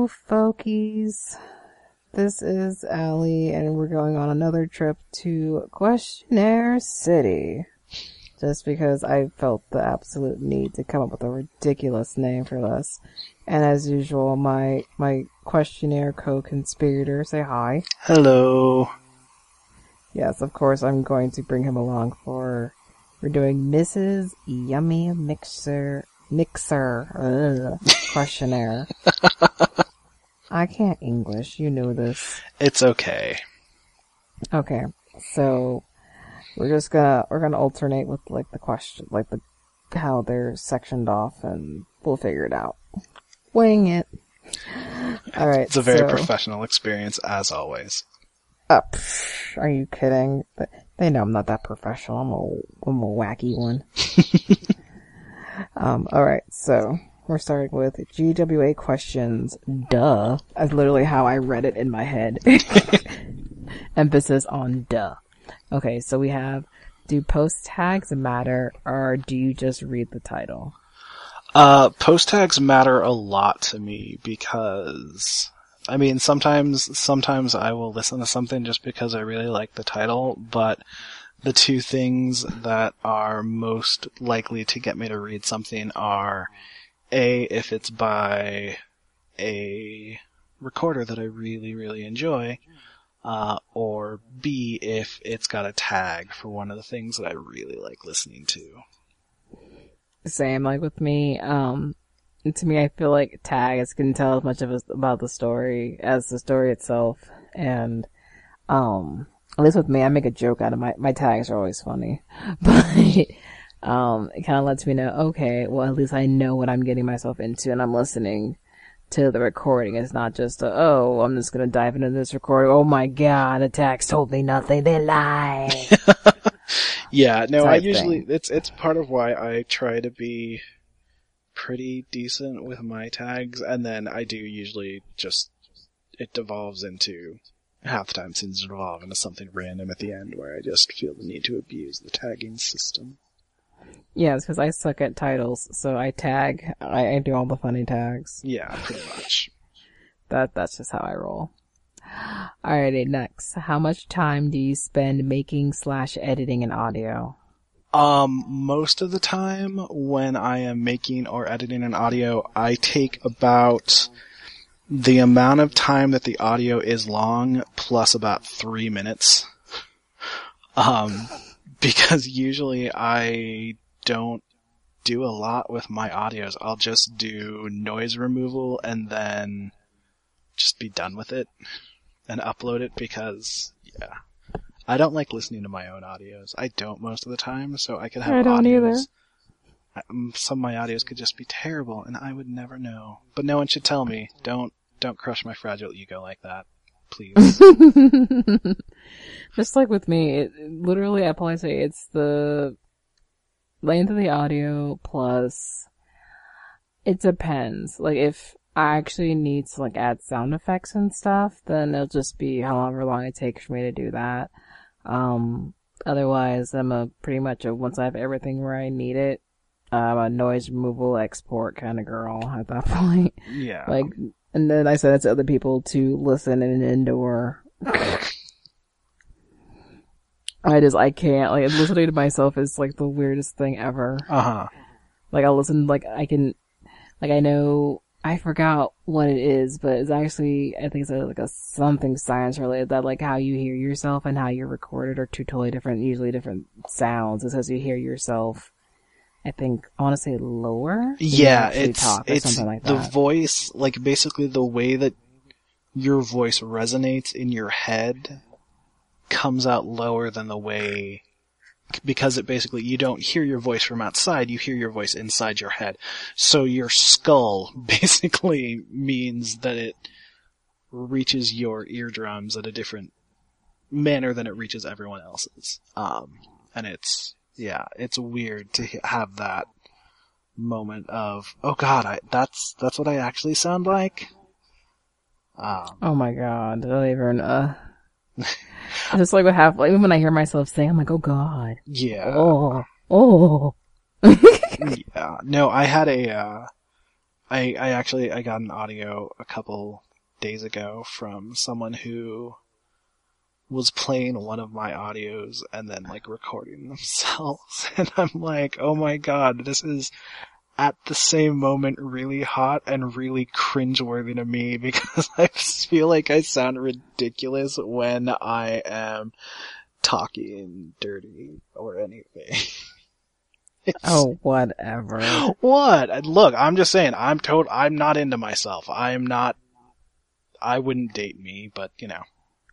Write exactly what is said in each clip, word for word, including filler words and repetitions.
Hello, folkies. This is Allie, and we're going on another trip to Questionnaire City. Just because I felt the absolute need to come up with a ridiculous name for this. And as usual, my my questionnaire co-conspirator, say hi. Hello. Yes, of course, I'm going to bring him along for... We're doing Missus Yummy Mixer... Mixer... Ugh, questionnaire. I can't English, you know this. It's okay. Okay, so... We're just gonna... We're gonna alternate with, like, the question... Like, the... How they're sectioned off, and we'll figure it out. Wing it. Alright, It's a very so, professional experience, as always. Uh, pff, are you kidding? They know I'm not that professional. I'm a, I'm a wacky one. um, alright, so we're starting with G W A questions. Duh. That's literally how I read it in my head. Emphasis on duh. Okay, so we have, do post tags matter, or do you just read the title? Uh, post tags matter a lot to me because... I mean, sometimes, sometimes I will listen to something just because I really like the title, but the two things that are most likely to get me to read something are, A, if it's by a recorder that I really, really enjoy, uh, or B, if it's got a tag for one of the things that I really like listening to. Same, like with me, um... to me, I feel like tags can tell as much of us about the story as the story itself. And, um, at least with me, I make a joke out of my, my tags are always funny. But, um, it kind of lets me know, okay, well, at least I know what I'm getting myself into and I'm listening to the recording. It's not just, a, oh, I'm just gonna dive into this recording. Oh my god, the tags told me nothing. They lied. Yeah, no, I Type usually, thing. it's, it's part of why I try to be pretty decent with my tags, and then I do usually just, it devolves into, half the time things devolve into something random at the end where I just feel the need to abuse the tagging system. Yeah, it's because I suck at titles, so I tag, I, I do all the funny tags. Yeah, pretty much. That That's just how I roll. Alrighty, next. How much time do you spend making slash editing an audio? Um, most of the time when I am making or editing an audio, I take about the amount of time that the audio is long plus about three minutes. Um, because usually I don't do a lot with my audios. I'll just do noise removal and then just be done with it and upload it because, yeah. I don't like listening to my own audios. I don't most of the time, so I could have I don't audios. Either. Some of my audios could just be terrible, and I would never know. But no one should tell me. Don't don't crush my fragile ego like that, please. Just like with me, it, literally, I probably say it's the length of the audio plus. It depends. Like if I actually need to like add sound effects and stuff, then it'll just be however long it takes for me to do that. Um, otherwise, I'm a pretty much a once I have everything where I need it, I'm a noise removal export kind of girl at that point. Yeah. Like, and then I send it to other people to listen and endure. I just, I can't, like, listening to myself is like the weirdest thing ever. Uh-huh. Like, I'll listen, like, I can, like, I know, I forgot what it is, but it's actually, I think it's a, like a something science related that like how you hear yourself and how you're recorded are two totally different, usually different sounds. It says you hear yourself, I think, I want to say lower. Yeah, it's, talk or it's something like the that. voice, like basically the way that your voice resonates in your head comes out lower than the way, because it basically, you don't hear your voice from outside, you hear your voice inside your head. So your skull basically means that it reaches your eardrums at a different manner than it reaches everyone else's. Um, and it's, yeah, it's weird to have that moment of, oh god, I, that's, that's what I actually sound like? Um, oh my god, I don't even, uh... just like what happened, like, even when I hear myself saying, I'm like, oh god. yeah. Oh. Oh. Yeah. No, I had a, uh, I, I actually, I got an audio a couple days ago from someone who was playing one of my audios and then like recording themselves. And I'm like, oh my god, this is at the same moment really hot and really cringeworthy to me because I feel like I sound ridiculous when I am talking dirty or anything. Oh, whatever. What? Look, I'm just saying, I'm told, I'm not into myself. I'm not, I wouldn't date me, but you know.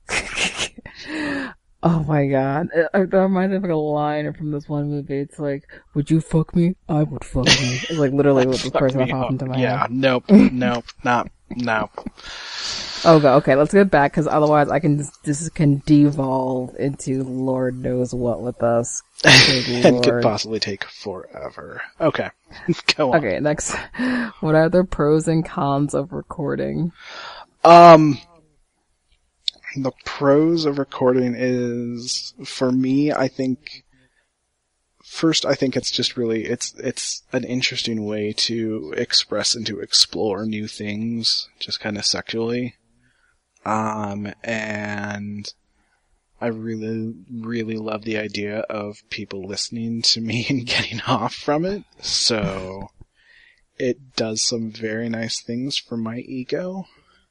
Oh my god. That reminds me of like a line from this one movie. It's like, would you fuck me? I would fuck you. It's like literally what the person that popped into my yeah, head. nope, nope, not, no. Oh god, okay, let's get back, because otherwise I can, this can devolve into Lord knows what with us. And could possibly take forever. Okay, go on. Okay, next. What are the pros and cons of recording? Um... The pros of recording is, for me, I think, first, I think it's just really, it's, it's an interesting way to express and to explore new things, just kind of sexually. Um, and I really, really love the idea of people listening to me and getting off from it. So, it does some very nice things for my ego.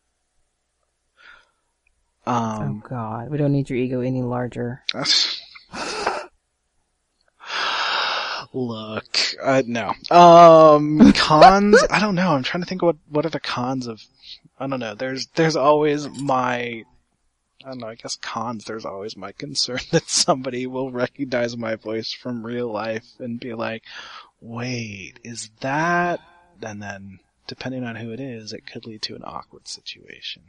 Um, oh god, we don't need your ego any larger. Look, uh, no. Um, cons, I don't know, I'm trying to think what, what are the cons of, I don't know, there's, there's always my, I don't know, I guess cons, there's always my concern that somebody will recognize my voice from real life and be like, wait, is that, and then, depending on who it is, it could lead to an awkward situation.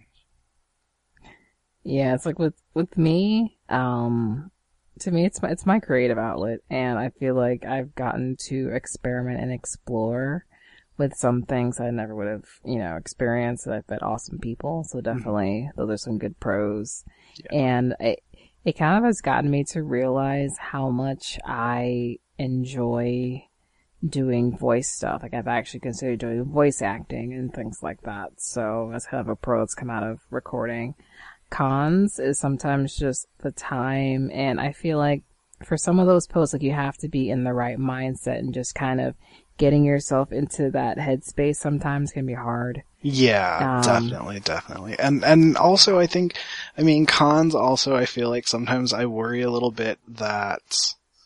Yeah, it's like with, with me, um, to me it's my, it's my creative outlet, and I feel like I've gotten to experiment and explore with some things I never would have, you know, experienced. I've met awesome people, so definitely mm-hmm. those are some good pros. Yeah. And it, it kind of has gotten me to realize how much I enjoy doing voice stuff. Like I've actually considered doing voice acting and things like that. So that's kind of a pro that's come out of recording. Cons is sometimes just the time, and I feel like for some of those posts, like you have to be in the right mindset, and just kind of getting yourself into that headspace sometimes can be hard. Yeah, um, definitely, definitely. And, and also I think, I mean, cons also, I feel like sometimes I worry a little bit that,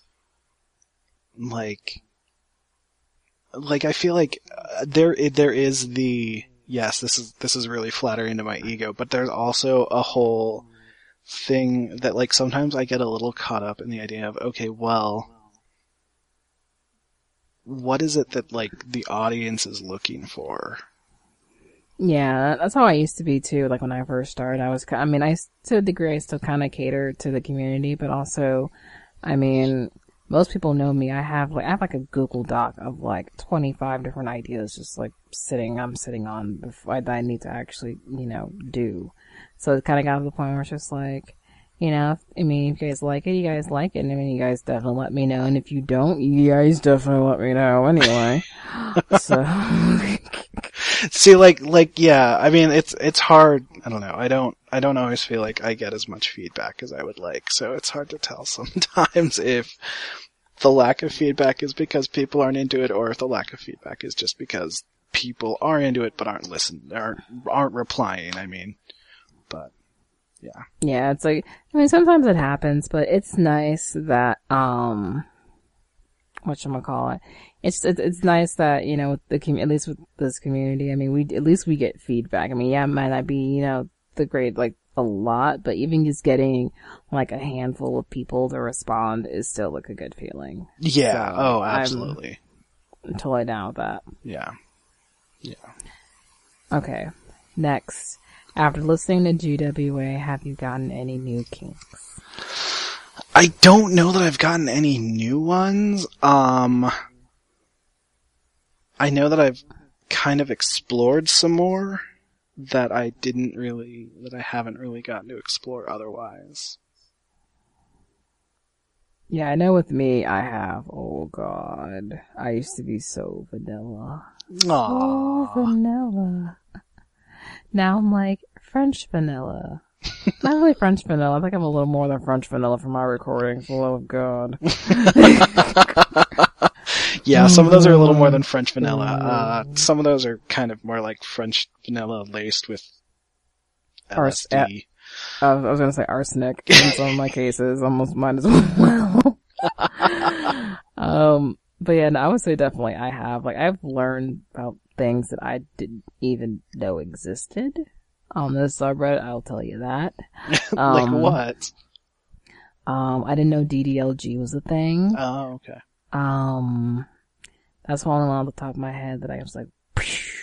like, like I feel like uh, there, there is the, yes, this is, this is really flattering to my ego, but there's also a whole thing that, like, sometimes I get a little caught up in the idea of, okay, well, what is it that, like, the audience is looking for? Yeah, that's how I used to be too. Like when I first started, I was, I mean, I, to a degree, I still kind of cater to the community, but also, I mean, most people know me. I have like, I have like a Google Doc of like twenty-five different ideas just like sitting, I'm sitting on before that I need to actually, you know, do. So it kind of got to the point where it's just like, you know, I mean, if you guys like it, you guys like it. And I mean, you guys definitely let me know. And if you don't, you guys definitely let me know anyway. So. See, like, like, yeah, I mean, it's, it's hard. I don't know. I don't, I don't always feel like I get as much feedback as I would like. So it's hard to tell sometimes if the lack of feedback is because people aren't into it, or if the lack of feedback is just because people are into it but aren't listening, aren't, aren't replying, I mean. But, yeah. Yeah, it's like, I mean, sometimes it happens, but it's nice that, um, whatchamacallit, it's, it's, it's nice that, you know, with the com- at least with this community, I mean, we, at least we get feedback. I mean, yeah, it might not be, you know, the great, like, a lot, but even just getting, like, a handful of people to respond is still, like, a good feeling. Yeah, so oh, absolutely. I'm totally down with that. Yeah. Yeah. Okay. Next. After listening to G W A, have you gotten any new kinks? I don't know that I've gotten any new ones. Um, I know that I've kind of explored some more that I didn't really, that I haven't really gotten to explore otherwise. Yeah, I know with me, I have. Oh god. I used to be so vanilla. So Aww. vanilla. Now I'm like French vanilla. Not really French vanilla. I think I'm a little more than French vanilla for my recordings. For the love of God. Yeah, some of those are a little more than French vanilla. Uh, some of those are kind of more like French vanilla laced with L S D. Ars- I was, I was gonna say arsenic in some of my cases. Almost might as well. um, but yeah, no, I would say definitely I have. Like, I've learned about things that I didn't even know existed on this subreddit. I'll tell you that. Like Um, what? Um, I didn't know D D L G was a thing. Oh, okay. Um, that's one on the top of my head that I was like, Phew.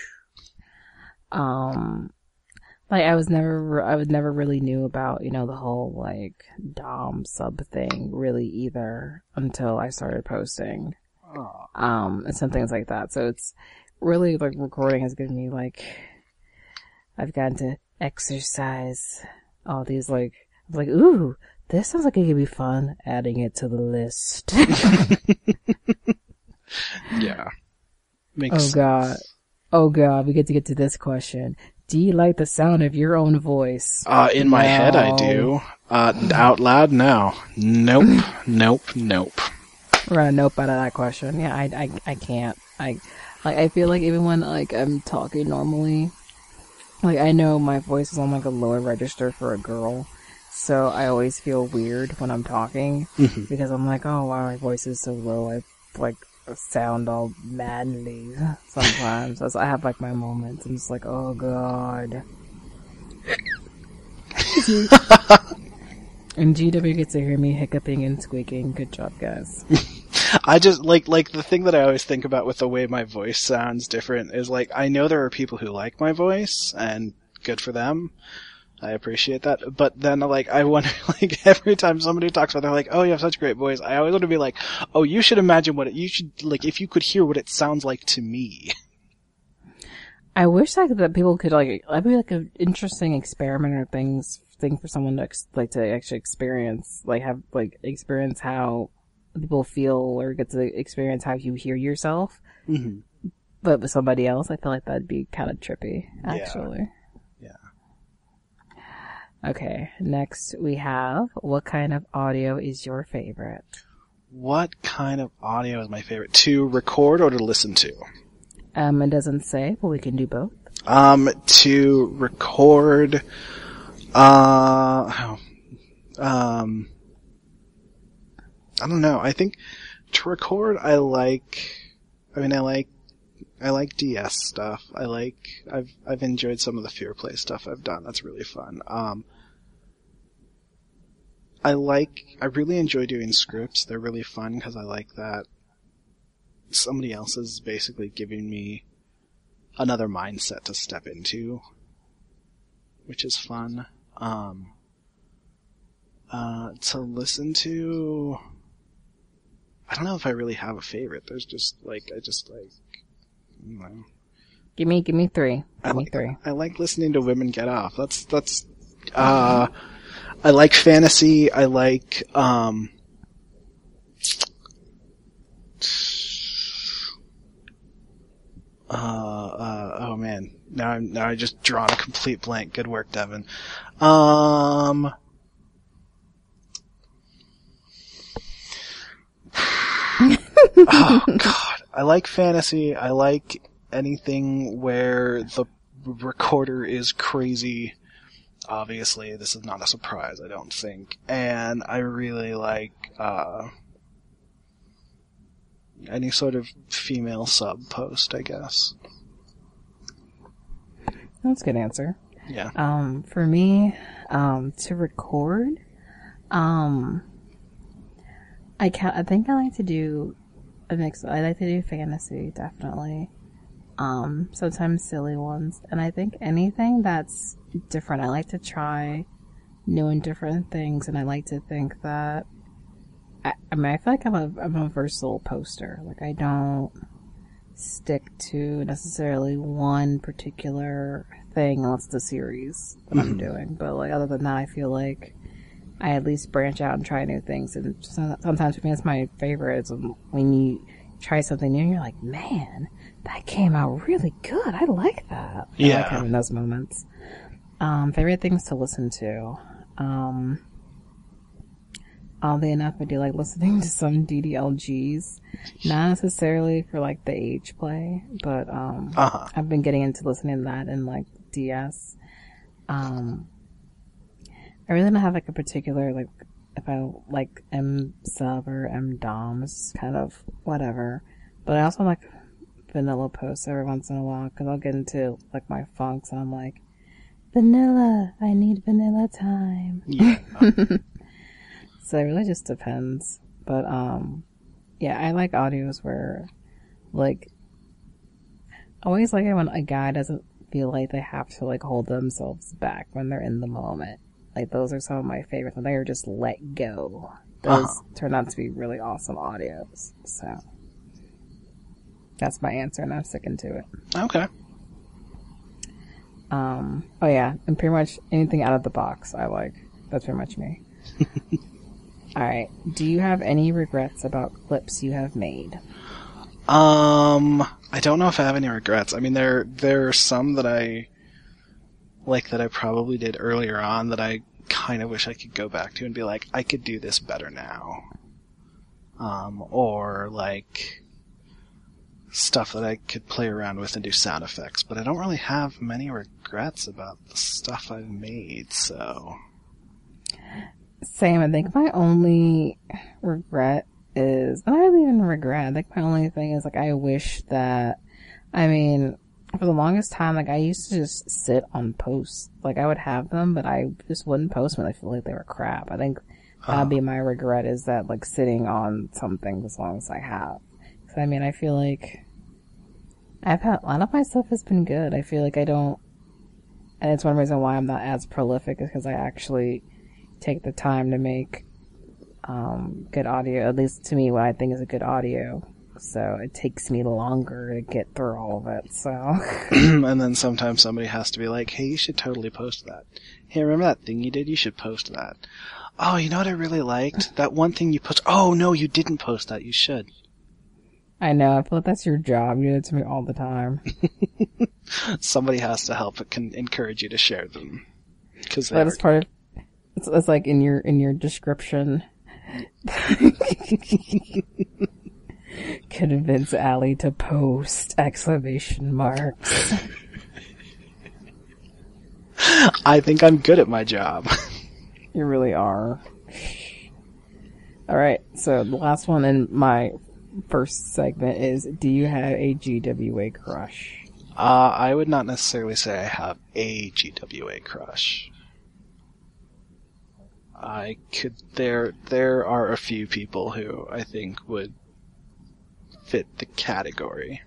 um, like I was never, I was never really knew about, you know, the whole like Dom sub thing really either until I started posting, Oh. um, and some things like that. So it's really like recording has given me like, I've gotten to exercise all these like, I was like, ooh, this sounds like it could be fun, adding it to the list. Yeah. Makes Oh god. Oh god, we get to get to this question. Do you like the sound of your own voice? Uh, in my No. head I do. Uh, out loud, no. Nope. Nope. Nope. We're gonna nope out of that question. Yeah, I, I, I can't. I, like, I feel like even when, like, I'm talking normally, like, I know my voice is on, like, a lower register for a girl, so I always feel weird when I'm talking, Mhm. because I'm like, oh, wow, my voice is so low, I, like, sound all manly sometimes. So I have, like, my moments, and it's like, oh, God. And G W gets to hear me hiccuping and squeaking. Good job, guys. I just, like, like, the thing that I always think about with the way my voice sounds different is, like, I know there are people who like my voice, and good for them. I appreciate that. But then, like, I wonder, like, every time somebody talks about it, they're like, oh, you have such a great voice. I always want to be like, oh, you should imagine what it, you should, like, if you could hear what it sounds like to me. I wish like that people could like, that'd be like an interesting experiment or things, thing for someone to ex- like to actually experience, like have, like, experience how people feel or get to experience how you hear yourself. Mm-hmm. But with somebody else, I feel like that'd be kind of trippy, actually. Yeah. Okay, next we have, what kind of audio is your favorite? What kind of audio is my favorite? To record or to listen to? Um, it doesn't say, but we can do both. Um, to record, uh, oh, um, I don't know. I think to record, I like, I mean, I like, I like D S stuff. I like, I've, I've enjoyed some of the Fear Play stuff I've done. That's really fun. Um, I like, I really enjoy doing scripts. They're really fun because I like that somebody else is basically giving me another mindset to step into, which is fun. Um, uh, to listen to, I don't know if I really have a favorite. There's just, like, I just, like, I don't know. Give me, give me three. I Give me like, three. I like listening to women get off. That's, that's, uh, I like fantasy. I like, um, uh, uh, oh man. Now I'm, now I just drawn a complete blank. Good work, Devin. Um, oh god. I like fantasy. I like anything where the recorder is crazy. Obviously, this is not a surprise, I don't think. And I really like, uh, any sort of female sub post, I guess. That's a good answer. Yeah. Um, for me, um, to record, um, I ca- I think I like to do a mix. I like to do fantasy, definitely. Um, sometimes silly ones, and I think anything that's different. I like to try new and different things, and I like to think that. I, I mean, I feel like I'm a I'm a versatile poster. Like, I don't stick to necessarily one particular thing unless it's a series that I'm doing. But like, other than that, I feel like I at least branch out and try new things. And sometimes for me, it's my favorite. It's when you try something new and you're like, man, that came out really good. I like that. Yeah. I like having those moments. Um, favorite things to listen to. Um, oddly enough, I do like listening to some D D L Gs. Not necessarily for like the age play, but um, uh-huh. I've been getting into listening to that in like D S. Um, I really don't have like a particular like if I like M sub or M dom. It's kind of whatever. But I also like vanilla posts every once in a while because I'll get into like my funks and I'm like, vanilla, I need vanilla time. Yeah. So it really just depends. But um, yeah, I like audios where like I always like it when a guy doesn't feel like they have to like hold themselves back when they're in the moment. Like those are some of my favorites when they are just let go. Those uh-huh. turn out to be really awesome audios. So that's my answer and I'm sticking to it. Okay. Um, oh yeah, and pretty much anything out of the box I like. That's pretty much me. Alright, do you have any regrets about clips you have made? Um, I don't know if I have any regrets. I mean, there there are some that I like that I probably did earlier on that I kind of wish I could go back to and be like, I could do this better now. Um, or like stuff that I could play around with and do sound effects, but I don't really have many regrets about the stuff I've made, so. Same, I think my only regret is, I don't even regret, I think my only thing is like, I wish that, I mean, for the longest time, like, I used to just sit on posts. Like, I would have them, but I just wouldn't post them. I feel like they were crap. I think that'd be my regret is that, like, sitting on something as long as I have. Because, I mean, I feel like I've had, a lot of my stuff has been good. I feel like I don't, and it's one reason why I'm not as prolific is because I actually take the time to make, um, good audio, at least to me, what I think is a good audio. So it takes me longer to get through all of it, so. And then sometimes somebody has to be like, hey, you should totally post that. Hey, remember that thing you did? You should post that. Oh, you know what I really liked? That one thing you post. Oh, no, you didn't post that. You should. I know. I feel like that's your job. You do it to me all the time. Somebody has to help. It can encourage you to share them. Cause that is part of, it's, it's like in your, in your description. Convince Allie to post! Exclamation marks. I think I'm good at my job. You really are. Alright, so the last one in my first segment is, do you have a G W A crush? Uh, I would not necessarily say I have a G W A crush. I could, there, there are a few people who I think would fit the category.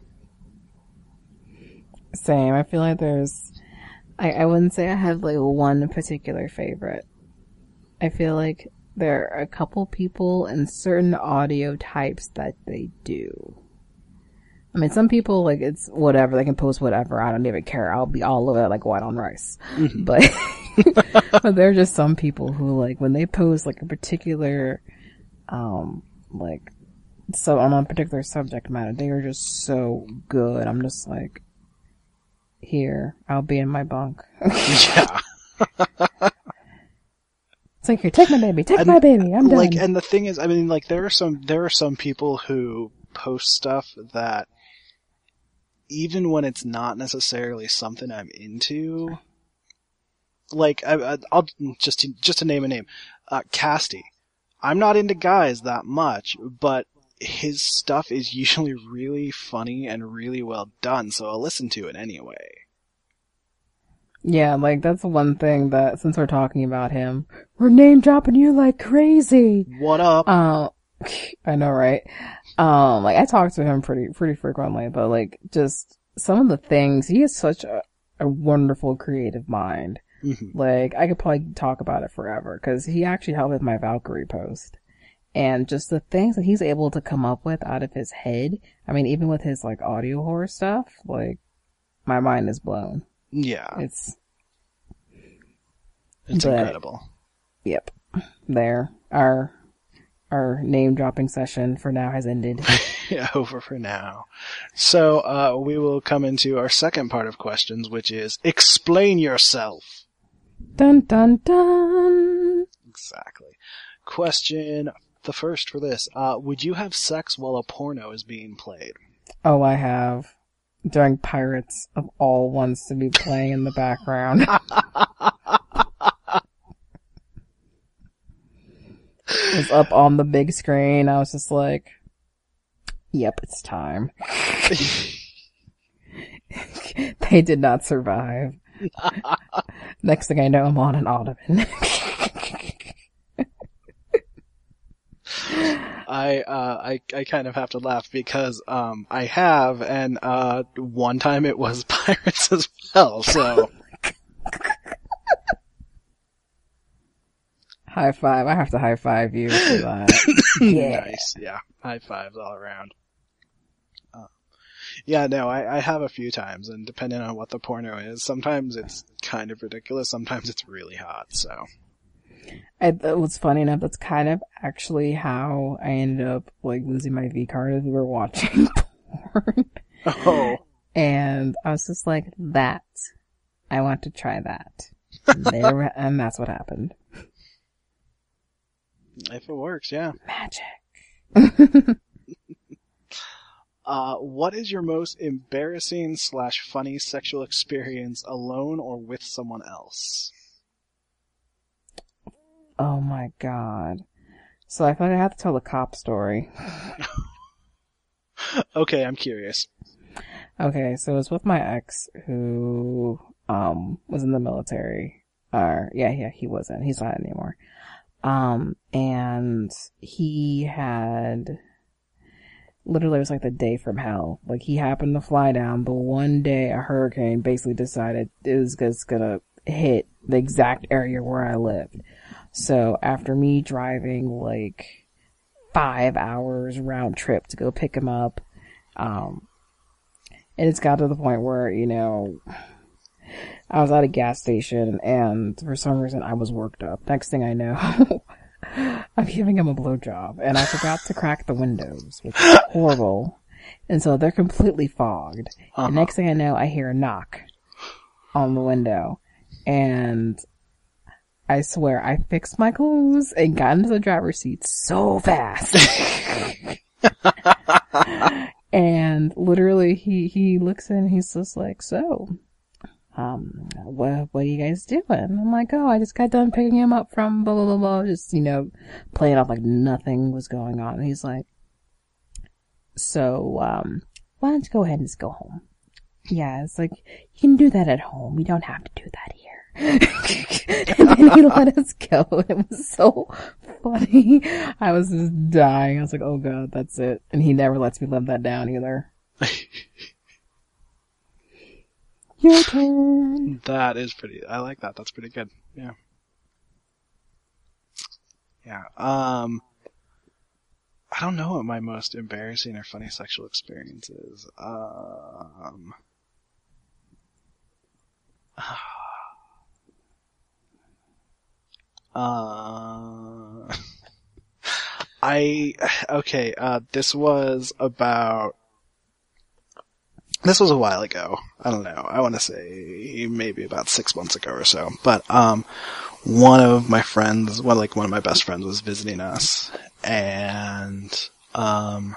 Same. I feel like there's, I, I wouldn't say I have like one particular favorite. I feel like there are a couple people and certain audio types that they do. I mean, some people, like, it's whatever, they can post whatever, I don't even care, I'll be all over it like white on rice. Mm-hmm. But, but there are just some people who, like, when they post, like, a particular, um, like, so on a particular subject matter, they are just so good. I'm just like, here, I'll be in my bunk. Yeah. It's like, here, take my baby, take and, my baby, I'm done. Like, and the thing is, I mean, like, there are some, there are some people who post stuff that, even when it's not necessarily something I'm into, like, I, I, I'll, just to, just to name a name, uh, Casty. I'm not into guys that much, but his stuff is usually really funny and really well done, so I'll listen to it anyway. Yeah, like, that's one thing that, since we're talking about him, we're name dropping you like crazy. What up? Uh, I know, right? Um, like, I talk to him pretty, pretty frequently, but like, just some of the things, he has such a, a wonderful creative mind. Mm-hmm. Like, I could probably talk about it forever, cause he actually helped with my Valkyrie post. And just the things that he's able to come up with out of his head. I mean, even with his, like, audio horror stuff, like, my mind is blown. Yeah. It's... It's but, incredible. Yep. there. Our our name dropping session for now has ended. Yeah, over for now. So uh, we will come into our second part of questions, which is explain yourself. Dun dun dun. Exactly. Question, the first for this. Uh, would you have sex while a porno is being played? Oh, I have. During Pirates of all ones to be playing in the background. It was up on the big screen. I was just like, yep, it's time. They did not survive. Next thing I know, I'm on an ottoman. I, uh, I, I kind of have to laugh because, um, I have, and, uh, one time it was Pirates as well, so. High five. I have to high five you for that. Yeah. Nice. Yeah. High fives all around. Uh, yeah, no, I, I have a few times, and depending on what the porno is, sometimes it's kind of ridiculous, sometimes it's really hot, so. I, what's funny enough, that's kind of actually how I ended up, like, losing my V-card as we were watching porn. Oh. And I was just like, that. I want to try that. And, there, and that's what happened. If it works, yeah. Magic. uh, what is your most embarrassing slash funny sexual experience alone or with someone else? Oh my god. So I feel like I have to tell the cop story. Okay, I'm curious. Okay, so it was with my ex who, um, was in the military. Or, yeah, yeah, he wasn't. He's not anymore. Um, and he had, literally it was like the day from hell. Like he happened to fly down, but one day a hurricane basically decided it was just gonna hit the exact area where I lived. So after me driving like five hours round trip to go pick him up, um, and it's got to the point where, you know, I was at a gas station and for some reason I was worked up. Next thing I know, I'm giving him a blowjob and I forgot to crack the windows, which is horrible. And so they're completely fogged. Uh-huh. And next thing I know, I hear a knock on the window and I swear I fixed my clothes and got into the driver's seat so fast. And literally he, he looks in and he's just like, so, um, what, what are you guys doing? I'm like, oh, I just got done picking him up from blah, blah, blah, blah. Just, you know, playing off like nothing was going on. And he's like, so, um, why don't you go ahead and just go home? Yeah, it's like, you can do that at home. You don't have to do that here. And then he let us go. It was so funny. I was just dying. I was like, oh god, that's it. And he never lets me live that down either. Your turn. That is pretty, I like that. That's pretty good. Yeah. Yeah. Um, I don't know what my most embarrassing or funny sexual experience is. Um, Uh, I, okay, uh, this was about, this was a while ago. I don't know. I want to say maybe about six months ago or so. But, um, one of my friends, well, like one of my best friends was visiting us and, um,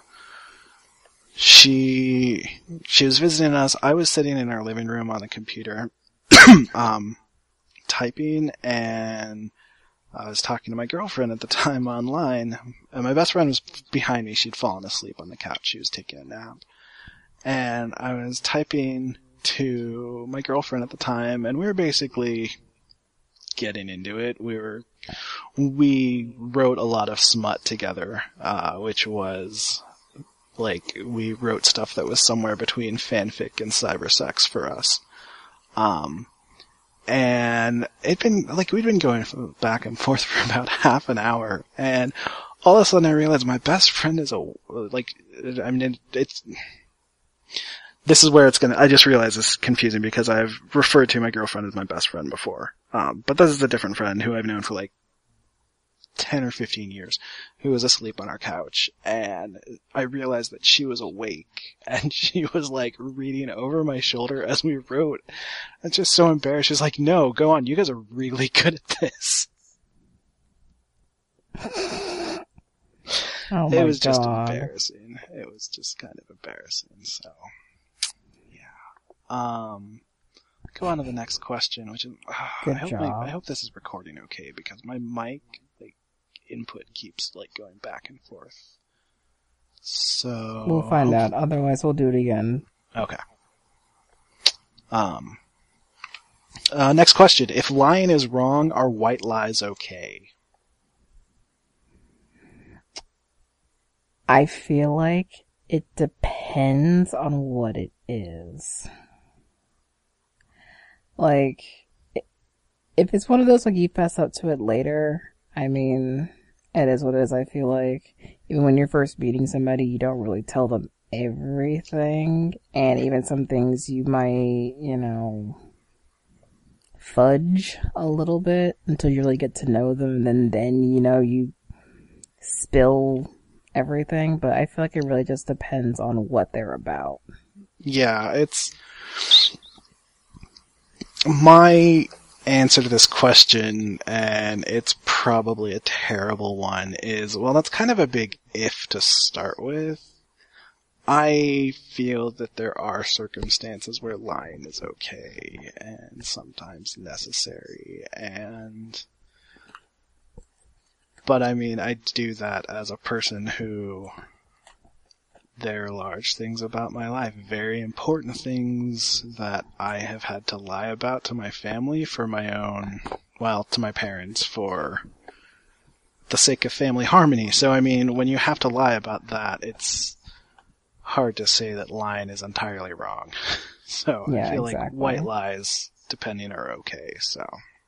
she, she was visiting us. I was sitting in our living room on a computer, um, typing and, I was talking to my girlfriend at the time online, and my best friend was behind me. She'd fallen asleep on the couch. She was taking a nap. And I was typing to my girlfriend at the time, and we were basically getting into it. We were, we wrote a lot of smut together, uh, which was, like, we wrote stuff that was somewhere between fanfic and cybersex for us. Um, And it'd been, like, we'd been going back and forth for about half an hour, and all of a sudden I realized my best friend is a, like, I mean, it, it's, this is where it's gonna, I just realized it's confusing because I've referred to my girlfriend as my best friend before. Um, but this is a different friend who I've known for, like, ten or fifteen years, who was asleep on our couch, and I realized that she was awake, and she was like reading over my shoulder as we wrote. I'm just so embarrassed. She's like, no, go on, you guys are really good at this. Oh my it was God. just embarrassing. It was just kind of embarrassing, so, yeah. Um, go on to the next question, which is, uh, Good I hope job. my, I hope this is recording okay, because my mic, like, input keeps, like, going back and forth. So... We'll find hope- out. Otherwise, we'll do it again. Okay. Um, uh, next question. If lying is wrong, are white lies okay? I feel like it depends on what it is. Like, if it's one of those, like, you fess up to it later, I mean, it is what it is, I feel like. Even when you're first meeting somebody, you don't really tell them everything, and even some things you might, you know, fudge a little bit until you really get to know them, and then, then you know, you spill everything, but I feel like it really just depends on what they're about. Yeah, it's... My answer to this question, and it's probably a terrible one, is, well, that's kind of a big if to start with. I feel that there are circumstances where lying is okay, and sometimes necessary, and... But I mean, I do that as a person who... There are large things about my life, very important things that I have had to lie about to my family for my own, well, to my parents for the sake of family harmony. So, I mean, when you have to lie about that, it's hard to say that lying is entirely wrong. So, Yeah, I feel exactly. like white lies, depending, are okay, so.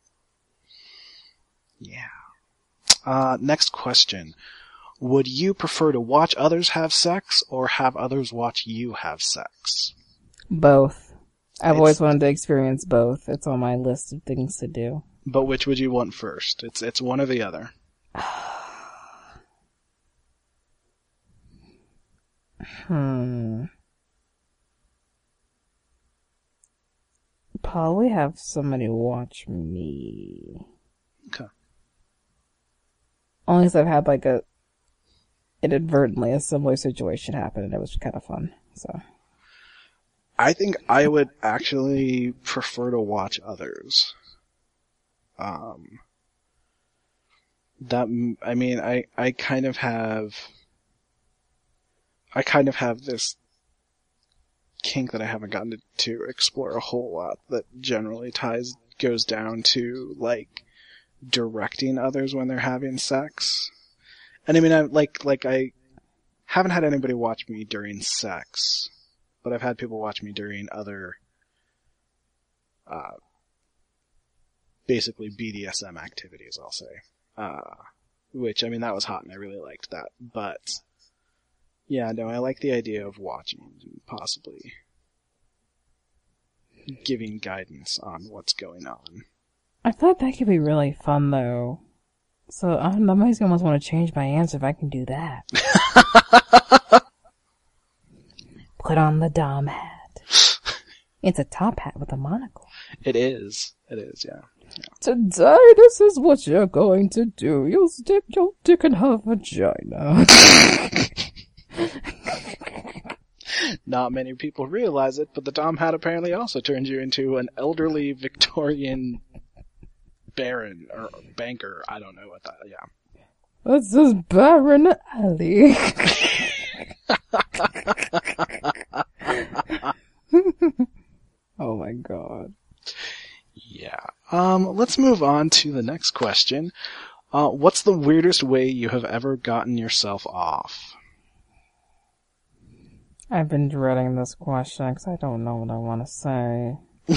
Yeah. Uh, next question. Would you prefer to watch others have sex or have others watch you have sex? Both. I've It's- always wanted to experience both. It's on my list of things to do. But which would you want first? It's it's one or the other. Hmm. Probably have somebody watch me. Okay. Only because I've had like a inadvertently a similar situation happen, and it was kind of fun. So I think I would actually prefer to watch others. Um, that, I mean, I, I kind of have, I kind of have this kink that I haven't gotten to, to explore a whole lot that generally ties, goes down to, like, directing others when they're having sex. And I mean, I, like, like I haven't had anybody watch me during sex, but I've had people watch me during other, uh, basically B D S M activities, I'll say. Uh, which, I mean, that was hot and I really liked that. But, yeah, no, I like the idea of watching and possibly giving guidance on what's going on. I feel like that could be really fun, though. So I might almost want to change my answer if I can do that. Put on the Dom hat. It's a top hat with a monocle. It is. It is, yeah. yeah. Today, this is what you're going to do. You'll stick your dick in her vagina. Not many people realize it, but the Dom hat apparently also turns you into an elderly Victorian baron or banker. I don't know what that, yeah. This is Baron Alley. Oh my god. Yeah. Um, let's move on to the next question. Uh, what's the weirdest way you have ever gotten yourself off? I've been dreading this question because I don't know what I want to say.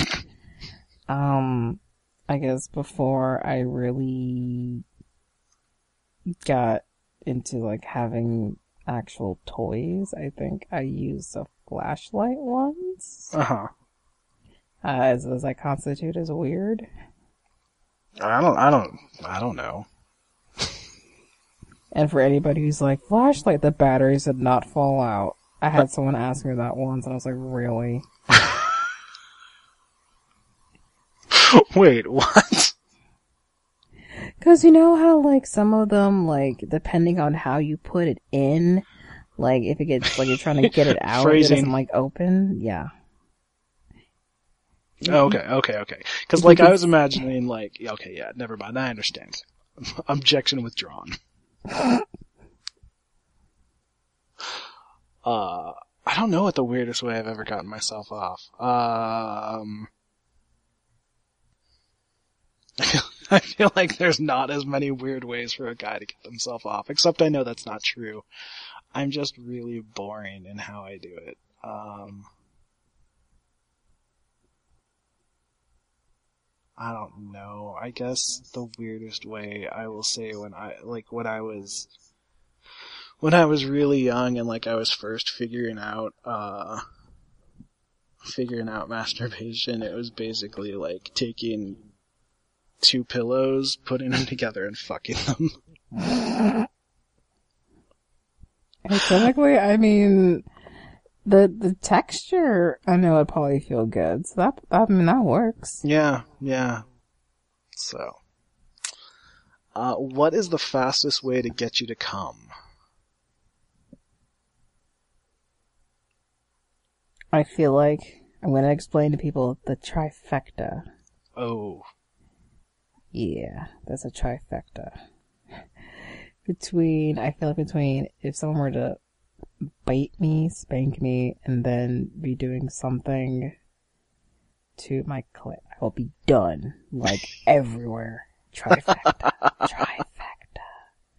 um, I guess before I really got into like having actual toys, I think I used a flashlight once. Uh-huh. Uh, as, as I constitute as weird. I don't, I don't, I don't know. And for anybody who's like, flashlight, the batteries did not fall out. I had someone ask me that once, and I was like, really? Wait, what? Because you know how, like, some of them, like, depending on how you put it in, like, if it gets, like, you're trying to get it out, it doesn't, like, open? Yeah. Okay, okay, okay. Because, like, I was imagining, like, okay, yeah, never mind, I understand. Objection withdrawn. uh, I don't know what the weirdest way I've ever gotten myself off. Um... I feel, I feel like there's not as many weird ways for a guy to get himself off, except I know that's not true. I'm just really boring in how I do it. Um, I don't know. I guess the weirdest way I will say when I, like, when I was, when I was really young and, like, I was first figuring out, uh, figuring out masturbation, it was basically, like, taking two pillows, putting them together, and fucking them. And typically, I mean, the the texture, I know it'd probably feel good. So that, I mean, that works. Yeah, yeah. So, uh, what is the fastest way to get you to come? I feel like I'm going to explain to people the trifecta. Oh. Yeah, that's a trifecta. Between, I feel like between, if someone were to bite me, spank me, and then be doing something to my clit, I will be done. Like, everywhere. Trifecta. Trifecta.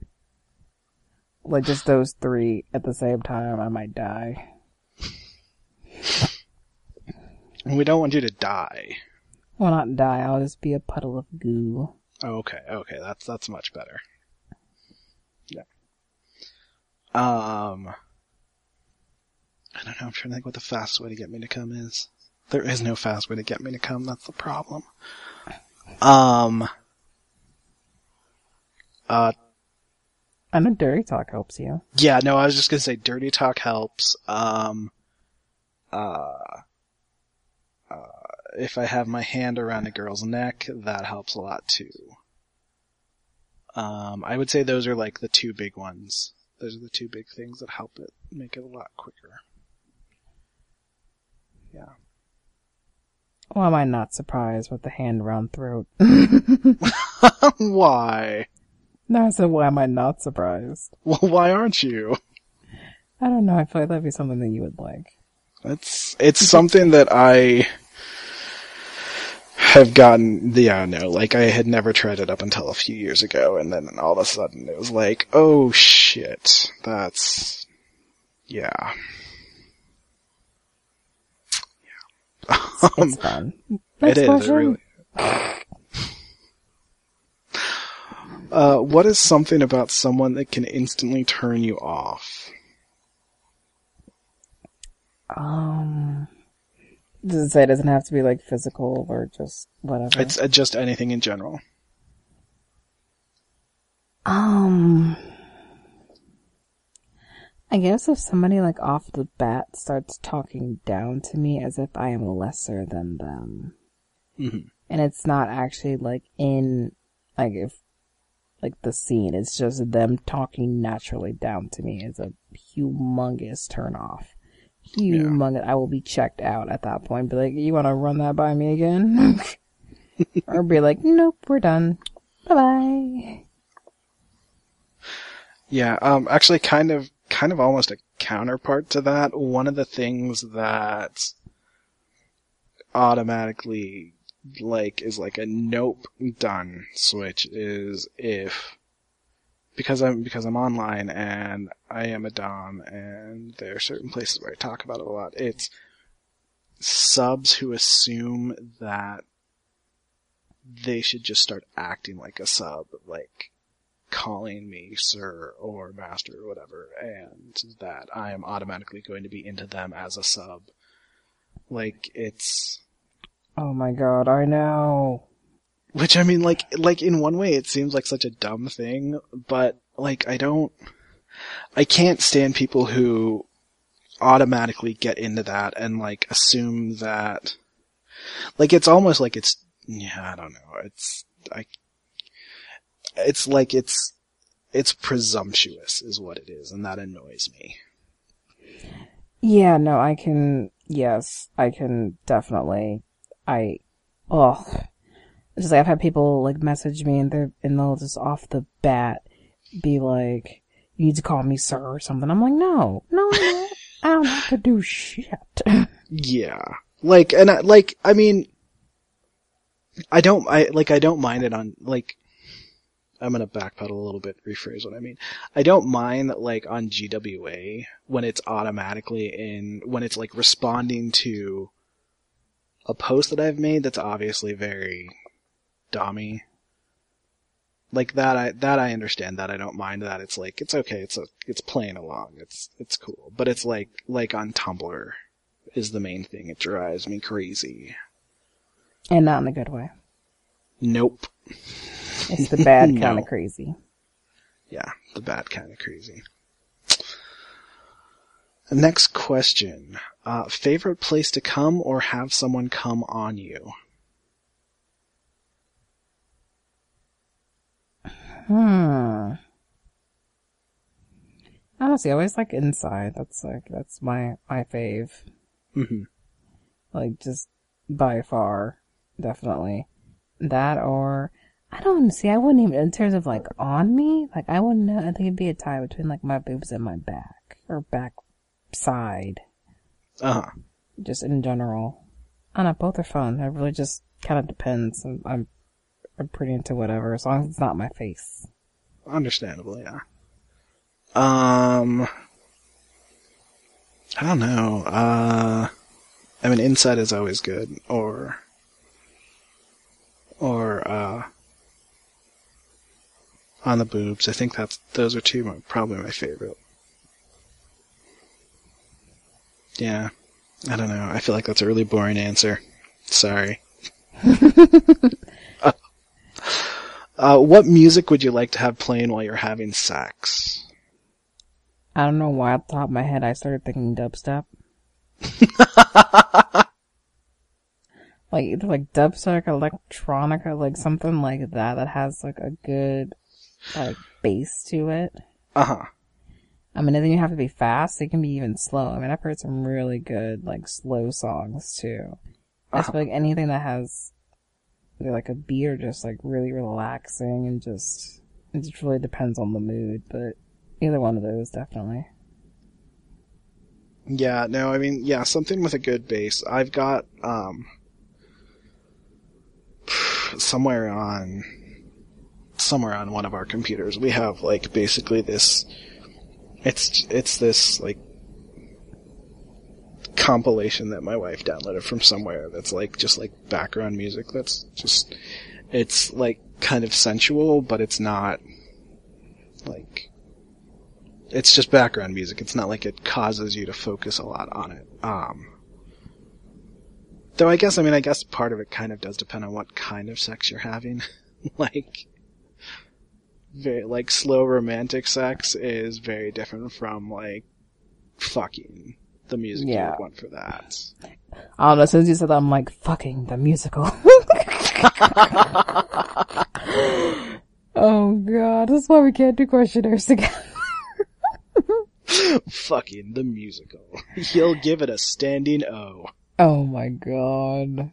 Like, just those three at the same time, I might die. We don't want you to die. Well, not die, I'll just be a puddle of goo. Oh, okay, okay, that's, that's much better. Yeah. Um, I don't know, I'm trying to think what the fastest way to get me to come is. There is no fast way to get me to come, that's the problem. Um, uh, I know dirty talk helps you. Yeah, no, I was just gonna say dirty talk helps. Um, uh, uh, if I have my hand around a girl's neck, that helps a lot too. Um, I would say those are like the two big ones. Those are the two big things that help it make it a lot quicker. Yeah. Why am I not surprised with the hand around throat? Why? No, I said, why am I not surprised? Well, why aren't you? I don't know. I feel like that'd be something that you would like. It's it's something that I have gotten. Yeah, no, like I had never tried it up until a few years ago, and then all of a sudden it was like, oh shit, that's yeah. It's, it's fun. It is. It really. Uh, what is something about someone that can instantly turn you off? Um, does it say it doesn't have to be like physical or just whatever? It's uh, just anything in general. Um, I guess if somebody like off the bat starts talking down to me as if I am lesser than them, mm-hmm. and it's not actually like in like if like the scene, it's just them talking naturally down to me is a humongous turn off. Humongous. Yeah. I will be checked out at that point. Be like, you want to run that by me again? Or be like, nope, we're done. Bye bye. Yeah, um, actually, kind of, kind of almost a counterpart to that. One of the things that automatically, like, is like a nope, done switch is if, because I'm, because I'm online and I am a dom and there are certain places where I talk about it a lot, it's subs who assume that they should just start acting like a sub, like, calling me sir or master or whatever, and that I am automatically going to be into them as a sub. Like, it's... Oh my god, I know. Which, I mean, like, like in one way it seems like such a dumb thing, but like, I don't, I can't stand people who automatically get into that and, like, assume that, like, it's almost like it's, yeah, I don't know, it's, I, it's like it's, it's presumptuous is what it is, and that annoys me. Yeah, no, I can, yes, I can definitely, I, ugh. It's just like, I've had people, like, message me, and they're, and they'll just off the bat be like, you need to call me sir or something. I'm like, no, no, no, I don't have to do shit. Yeah. Like, and I, like, I mean, I don't, I, like, I don't mind it on, like, I'm gonna backpedal a little bit, rephrase what I mean. I don't mind, like, on G W A, when it's automatically in, when it's, like, responding to a post that I've made that's obviously very dommy. Like, that I, that I understand, that I don't mind that. It's like, it's okay, it's a, it's playing along, it's, it's cool. But it's like, like on Tumblr is the main thing. It drives me crazy. And not in a good way. Nope. It's the bad No. kind of crazy. Yeah, the bad kind of crazy. Next question. Uh, favorite place to come or have someone come on you? Hmm. Honestly, I always like inside. That's like, that's my, my fave. Mm-hmm. Like, just by far. Definitely. That or, I don't see, I wouldn't even, in terms of like on me, like I wouldn't know, I think it'd be a tie between like my boobs and my back. Or back side. Uh-huh. Just in general. I don't know, both are fun. It really just kind of depends. I'm, I'm, I'm pretty into whatever, as long as it's not my face. Understandable, yeah. Um, I don't know. Uh, I mean, inside is always good, or, or, uh, on the boobs. I think that's, those are two, my, probably my favorite. Yeah. I don't know. I feel like that's a really boring answer. Sorry. uh, uh, what music would you like to have playing while you're having sex? I don't know why, off the top of my head, I started thinking dubstep. Like, either like dubstep, electronica, like something like that, that has like a good, like, bass to it. Uh-huh. I mean, it doesn't even have to be fast, it can be even slow. I mean, I've heard some really good, like, slow songs, too. I just feel like anything that has, like, a beat or just, like, really relaxing and just, it just really depends on the mood, but either one of those, definitely. Yeah, no, I mean, yeah, something with a good bass. I've got, um, somewhere on, somewhere on one of our computers, we have, like, basically this, it's, it's this, like, compilation that my wife downloaded from somewhere that's, like, just, like, background music that's just, it's, like, kind of sensual, but it's not, like, it's just background music. It's not like it causes you to focus a lot on it. Um, though I guess, I mean, I guess part of it kind of does depend on what kind of sex you're having. like, very, like, slow romantic sex is very different from, like, fucking the music Yeah. you would want for that. I don't know, as soon as you said that, I'm like, fucking the musical. Oh god, this is why we can't do questionnaires together. Fucking the musical. He'll give it a standing O. Oh my god.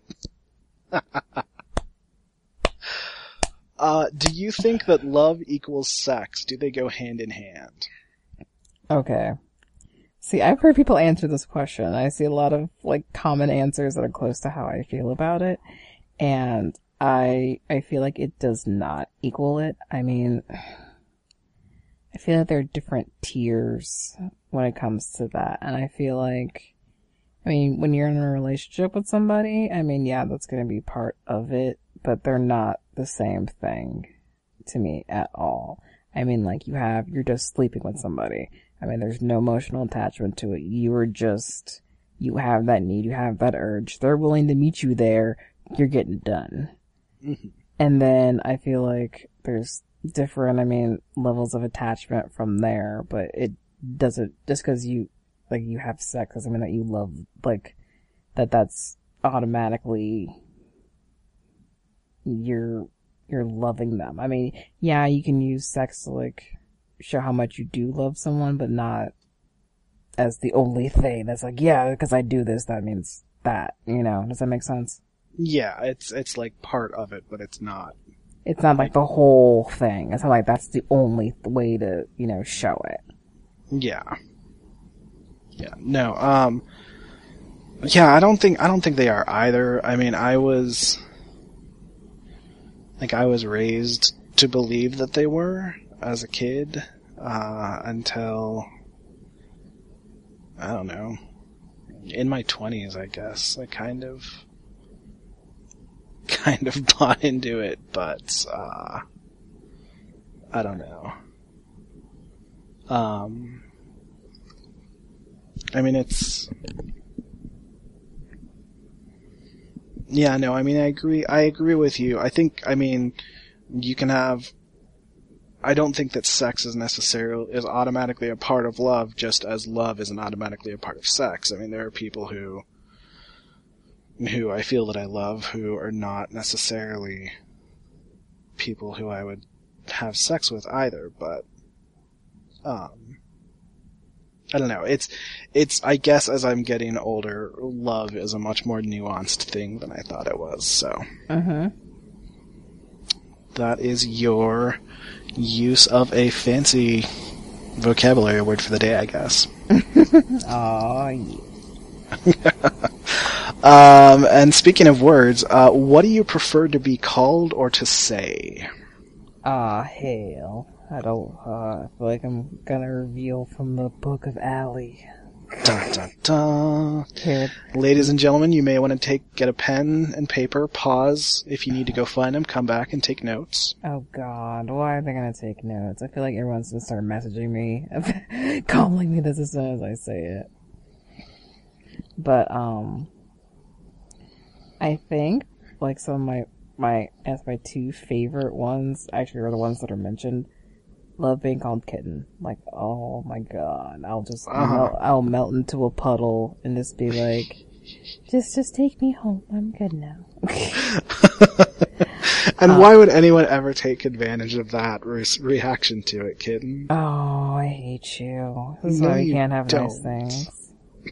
Uh, do you think that love equals sex? Do they go hand in hand? Okay. See, I've heard people answer this question. I see a lot of, like, common answers that are close to how I feel about it. And I, I feel like it does not equal it. I mean, I feel like there are different tiers when it comes to that. And I feel like, I mean, when you're in a relationship with somebody, I mean, yeah, that's going to be part of it, but they're not the same thing to me at all. I mean, like, you have, you're just sleeping with somebody. I mean, there's no emotional attachment to it. You are just, you have that need, you have that urge. They're willing to meet you there, you're getting done. Mm-hmm. And then I feel like there's different, I mean, levels of attachment from there, but it doesn't, just because you, like, you have sex doesn't mean that you love, like, that that's automatically, you're, you're loving them. I mean, yeah, you can use sex to, like, show how much you do love someone, but not as the only thing that's like, yeah, because I do this, that means that, you know? Does that make sense? Yeah, it's, it's like part of it, but it's not. It's not like the whole thing. It's not like that's the only way to, you know, show it. Yeah. Yeah. No, um, yeah, I don't think, I don't think they are either. I mean, I was, like, I was raised to believe that they were as a kid, uh, until, I don't know, in my twenties, I guess. I kind of, kind of bought into it, but, uh, I don't know. Um, I mean, it's, yeah, no, I mean, I agree, I agree with you. I think, I mean, you can have, I don't think that sex is necessarily, is automatically a part of love, just as love isn't automatically a part of sex. I mean, there are people who, who I feel that I love who are not necessarily people who I would have sex with either, but, um, I don't know. It's, it's, I guess as I'm getting older, love is a much more nuanced thing than I thought it was, so. Uh-huh. That is your use of a fancy vocabulary word for the day, I guess. Oh, yeah. um, and speaking of words, uh, what do you prefer to be called or to say? Ah, hell. I don't, uh, I feel like I'm gonna reveal from the Book of Ali. Dun, dun, dun. Here. Ladies and gentlemen, you may want to take, get a pen and paper, pause if you need to go find them, come back and take notes. Oh god, why are they gonna take notes? I feel like everyone's gonna start messaging me, calling me this as soon as I say it. But, um, I think, like, some of my, my, as my two favorite ones, actually are the ones that are mentioned. Love being called kitten. Like, oh my god, I'll just, Uh-huh. melt, I'll melt into a puddle and just be like, just, just take me home, I'm good now. And uh, why would anyone ever take advantage of that re- reaction to it, kitten? Oh, I hate you. This is No, why we you can't have don't. nice things.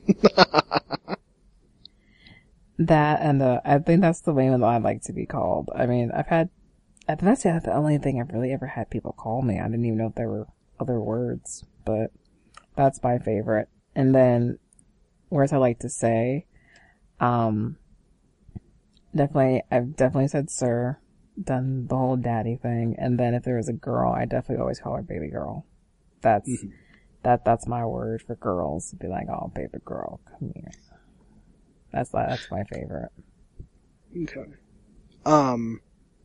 That and the, I think that's the way that I like to be called. I mean, I've had, I think that's the only thing I've really ever had people call me. I didn't even know if there were other words, but that's my favorite. And then, words I like to say, um, definitely, I've definitely said sir, done the whole daddy thing, and then if there was a girl, I definitely always call her baby girl. That's, mm-hmm. that, that's my word for girls. Be like, oh, baby girl, come here. That's, that's my favorite. Okay. Um,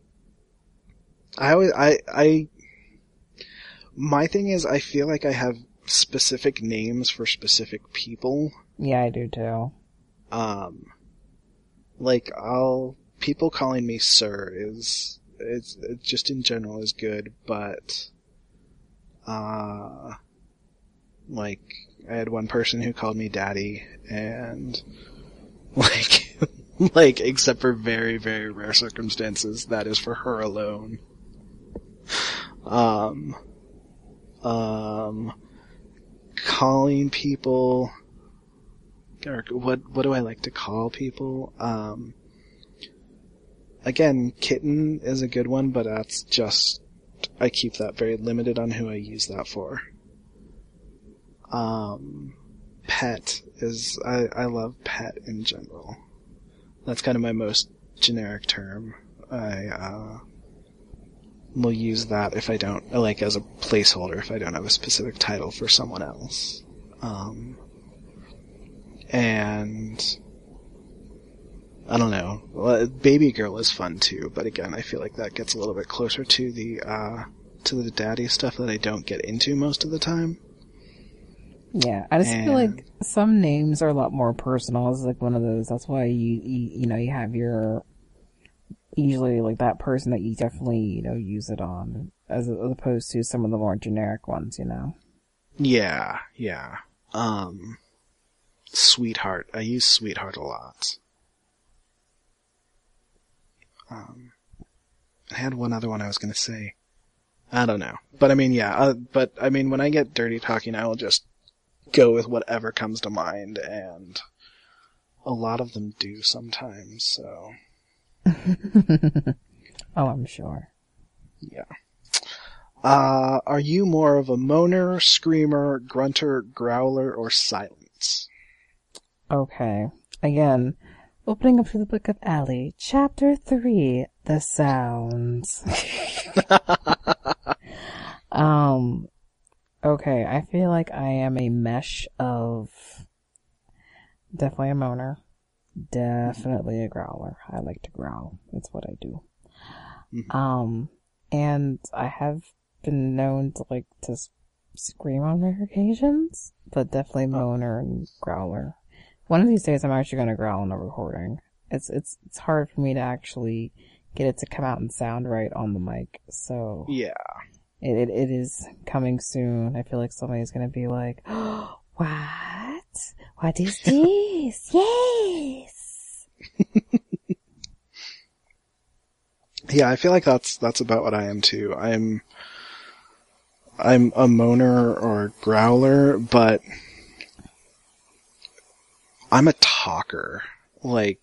I always, I, I, my thing is I feel like I have specific names for specific people. Yeah, I do too. Um, like I'll, people calling me sir is, it's, it just in general is good, but, uh, like, I had one person who called me daddy, and, like, like, except for very, very rare circumstances, that is for her alone. Um, um, calling people, or what, what do I like to call people? Um, again, kitten is a good one, but that's just, I keep that very limited on who I use that for. Um, pet is, I, I love pet in general. That's kind of my most generic term. I, uh, will use that if I don't, like, as a placeholder if I don't have a specific title for someone else. Um, and, I don't know. Well, baby girl is fun too, but again, I feel like that gets a little bit closer to the, uh, to the daddy stuff that I don't get into most of the time. Yeah, I just and, feel like some names are a lot more personal. It's like one of those, that's why you, you, you know, you have your usually like that person that you definitely, you know, use it on, as, as opposed to some of the more generic ones, you know? Yeah, yeah. Um, sweetheart. I use sweetheart a lot. Um, I had one other one I was gonna say. I don't know. But I mean, yeah, uh, but I mean, when I get dirty talking, I will just go with whatever comes to mind, and a lot of them do sometimes, so. Oh, I'm sure. Yeah. Uh, are you more of a moaner, screamer, grunter, growler, or silence? Okay. Again, opening up to the Book of Ali, Chapter three, The Sounds. um, okay, I feel like I am a mesh of definitely a moaner, definitely a growler. I like to growl. That's what I do. Mm-hmm. Um, and I have been known to like to s- scream on rare occasions, but definitely Oh. moaner and growler. One of these days, I'm actually going to growl in a recording. It's it's it's hard for me to actually get it to come out and sound right on the mic. So Yeah. it it, it is coming soon. I feel like somebody's going to be like, oh, "What? What is this? Yes." Yeah, I feel like that's that's about what I am too. I'm I'm a moaner or growler, but I'm a talker. Like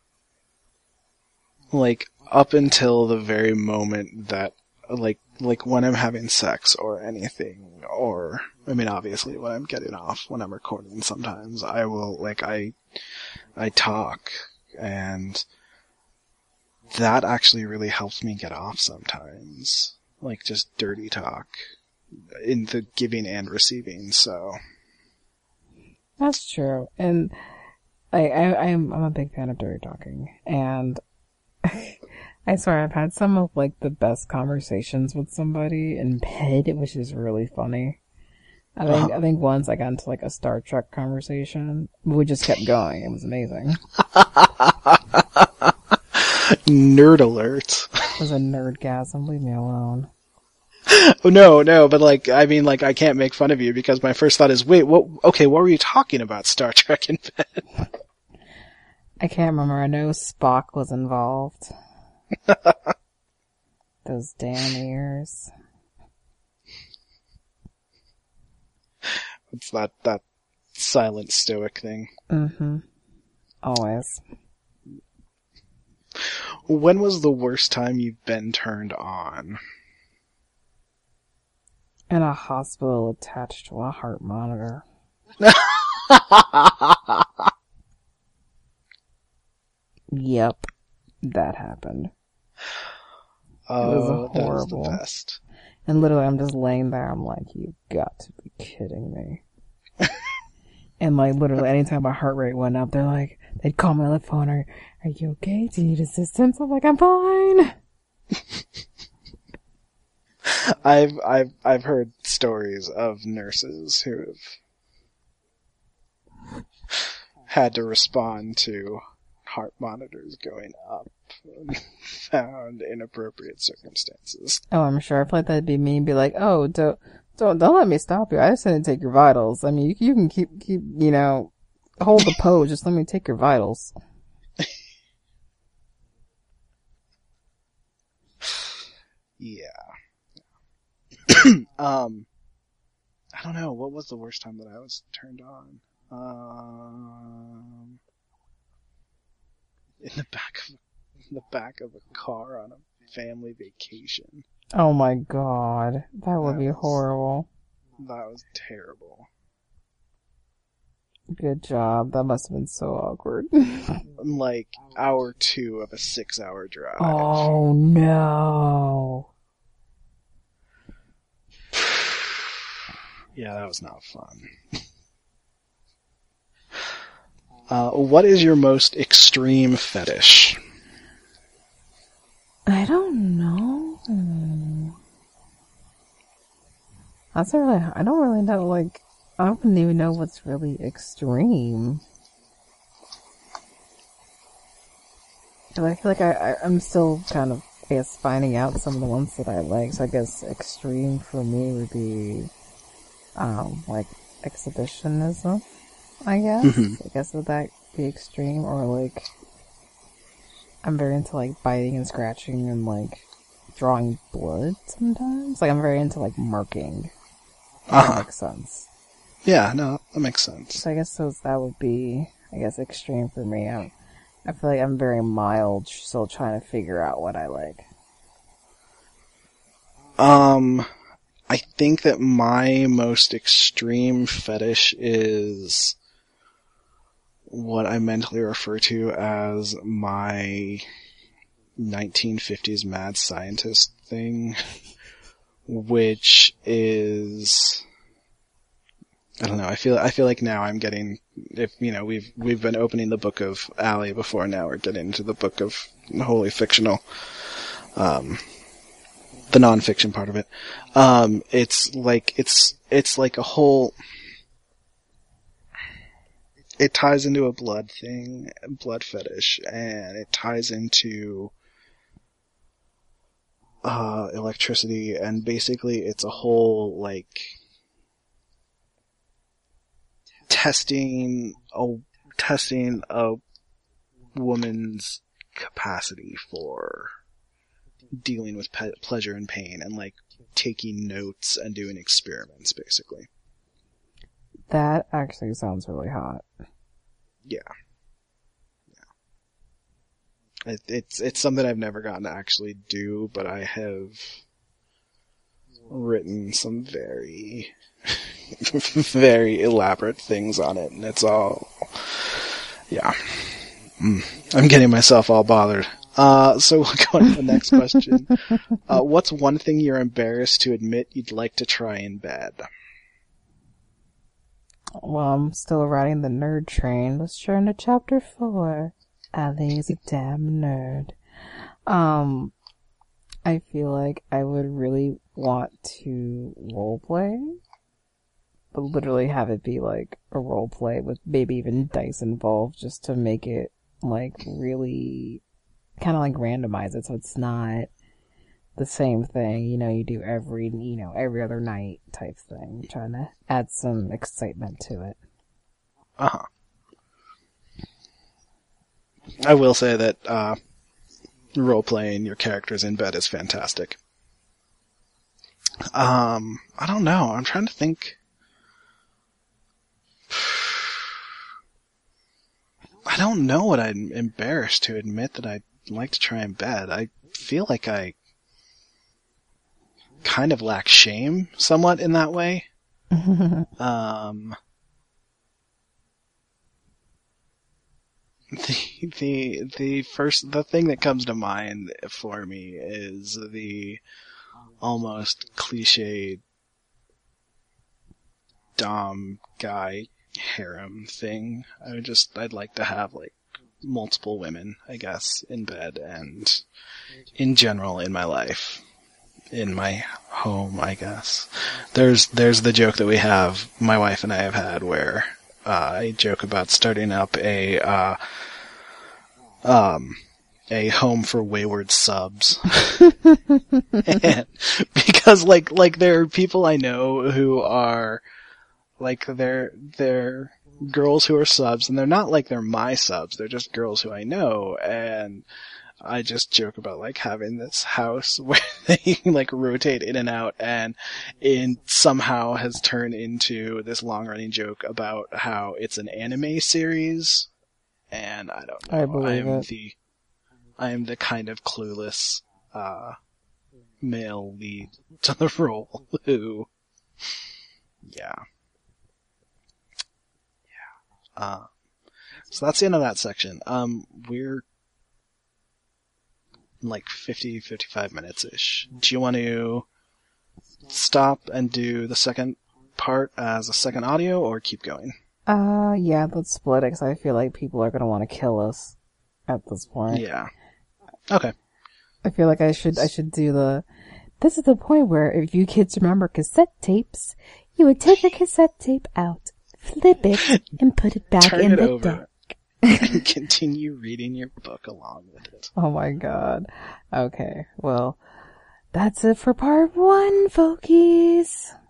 like up until the very moment that like like when I'm having sex or anything, or I mean obviously when I'm getting off, when I'm recording sometimes I will like I I talk, and that actually really helps me get off sometimes. Like just dirty talk in the giving and receiving, so. That's true. And I, I, I'm, I'm a big fan of dirty talking. And I swear I've had some of like the best conversations with somebody in bed, which is really funny. I think, Uh-huh. I think once I got into like a Star Trek conversation, we just kept going. It was amazing. Nerd alert. It was a nerdgasm. Leave me alone. Oh, no, no, but like, I mean, like, I can't make fun of you because my first thought is, wait, what, okay, what were you talking about, Star Trek in bed? I can't remember. I know Spock was involved. Those damn ears. It's that, that silent stoic thing. Mm-hmm. Always. When was the worst time you've been turned on? In a hospital attached to a heart monitor. Yep. That happened. Oh, It was that is the horrible. best. And literally I'm just laying there, I'm like, you've got to be kidding me. And like literally anytime my heart rate went up, they're like, they'd call my lip phone, are, are you okay? Do you need assistance? I'm like, I'm fine. I've, I've, I've heard stories of nurses who have had to respond to heart monitors going up and found inappropriate circumstances. Oh, I'm sure. I feel like that'd be me and be like, oh, don't, don't, don't let me stop you. I just didn't take your vitals. I mean, you, you can keep, keep, you know, hold the pose. Just let me take your vitals. Yeah. um, I don't know. What was the worst time that I was turned on? Um, in the back of in the back of a car on a family vacation. Oh my god. That would That be was- horrible. That was terrible. Good job. That must have been so awkward. Like hour two of a six-hour drive. Oh no. Yeah, that was not fun. Uh, what is your most extreme fetish? I don't know. That's not really, I don't really know, like, I don't even know what's really extreme. But I feel like I, I, I'm still kind of, I guess, finding out some of the ones that I like. So I guess extreme for me would be, um, like, exhibitionism, I guess. Mm-hmm. I guess would that be extreme? Or, like, I'm very into, like, biting and scratching and, like, drawing blood sometimes. Like, I'm very into, like, marking. If Uh-huh. that makes sense. Yeah, no, that makes sense. So I guess those, that would be, I guess, extreme for me. I'm, I feel like I'm very mild, still trying to figure out what I like. Um, I think that my most extreme fetish is what I mentally refer to as my nineteen fifties mad scientist thing, which is, I don't know, I feel, I feel like now I'm getting, if, you know, we've, we've been opening the book of Allie before, now we're getting into the book of wholly fictional, um, the non-fiction part of it. Um, it's like, it's, it's like a whole, it ties into a blood thing, blood fetish, and it ties into, uh, electricity, and basically it's a whole, like, testing a, testing a woman's capacity for dealing with pe- pleasure and pain, and like taking notes and doing experiments, basically. That actually sounds really hot. Yeah. Yeah. It, it's, it's something I've never gotten to actually do, but I have written some very, very elaborate things on it, and it's all, yeah. Mm. I'm getting myself all bothered. Uh, so we'll go on to the next question. Uh, what's one thing you're embarrassed to admit you'd like to try in bed? Well, I'm still riding the nerd train. Let's turn to chapter four. Ali is a damn nerd. Um, I feel like I would really want to roleplay, but literally have it be like a roleplay with maybe even dice involved, just to make it like really kind of like randomize it so it's not the same thing, you know, you do every, you know, every other night type thing. Trying to add some excitement to it. Uh-huh. I will say that, uh, role-playing your characters in bed is fantastic. Um, I don't know. I'm trying to think. I don't know what I'm embarrassed to admit that I'd like to try in bed. I feel like I kind of lack shame somewhat in that way. um, the, the, the first, the thing that comes to mind for me is the almost cliched dom guy harem thing. I would just, I'd like to have like multiple women, I guess, in bed and in general in my life. In my home, I guess. There's, there's the joke that we have, my wife and I have had, where, uh, I joke about starting up a, uh, um, a home for wayward subs. And because like, like there are people I know who are, like, they're, they're girls who are subs, and they're not like they're my subs, they're just girls who I know, and I just joke about like having this house where they like rotate in and out, and it somehow has turned into this long running joke about how it's an anime series, and I don't know. I believe I'm it. the, I am the kind of clueless, uh, male lead to the role who, yeah. Yeah. Uh, so that's the end of that section. Um, we're like fifty, fifty-five minutes-ish. Do you want to stop and do the second part as a second audio, or keep going? Uh, yeah, let's split it, because I feel like people are going to want to kill us at this point. Yeah. Okay. I feel like I should, I should do the, this is the point where if you kids remember cassette tapes, you would take the cassette tape out, flip it, and put it back Turn in it the over. deck. and continue reading your book along with it. Oh my god. Okay, well, that's it for part one, folkies.